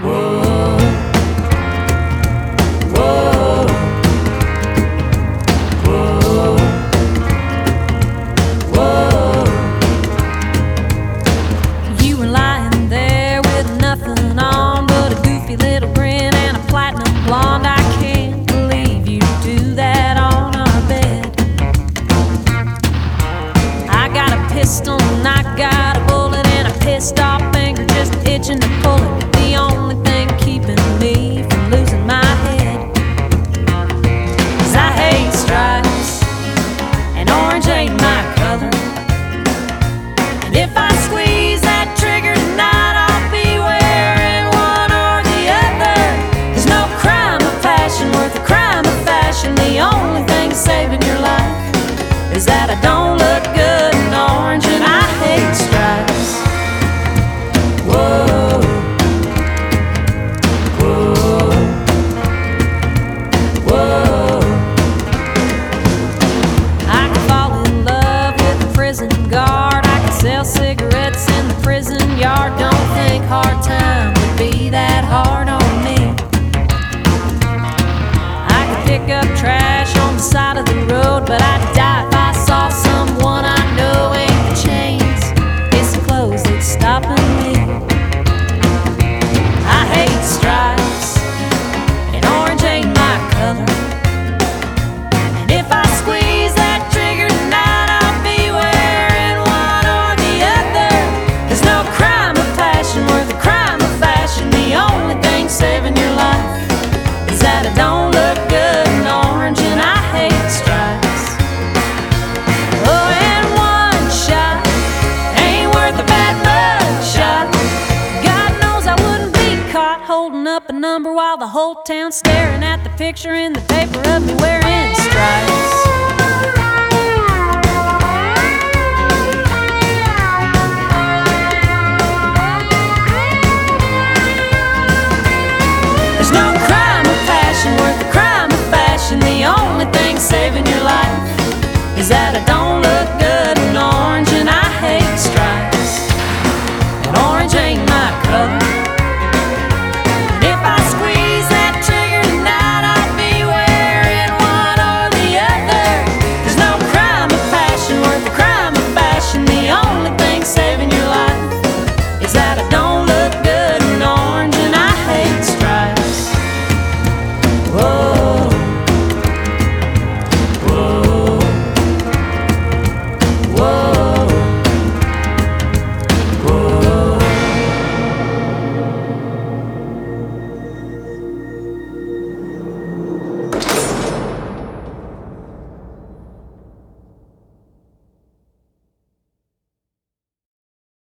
Whoa, whoa, whoa, whoa. You were lying there with nothing on but a goofy little grin and a platinum blonde. I can't believe you do that on our bed. I got a pistol and I got a bullet and a pissed off finger just itching to pull it. The only thing keeping me from losing my head is I hate stripes and orange ain't my color. And if I squeeze that trigger tonight, I'll be wearing one or the other. There's no crime of passion worth a crime of fashion. The only thing saving your life is that I don't look good in orange and I hate stripes. Whoa, whoa, whoa. I could fall in love with a prison guard. I could sell cigarettes in the prison yard. Don't think hard time would be that hard on me. I could pick up trash on the side of the road, but I'd die if I saw someone I know ain't the chains, it's the clothes that's stopping me. I hate stripes and orange ain't my color. And if I squeeze that trigger tonight, I'll be wearing one or the other. There's no crime of passion worth a crime of fashion. The only thing saving your life is that I don't look good in orange and I hate stripes. Oh, and one shot ain't worth a bad mug shot. God knows I wouldn't be caught holding up a number while the whole town's staring at the picture in the paper of me wearing stripes. There's no crime of passion worth a crime of fashion. The only thing saving your life is that I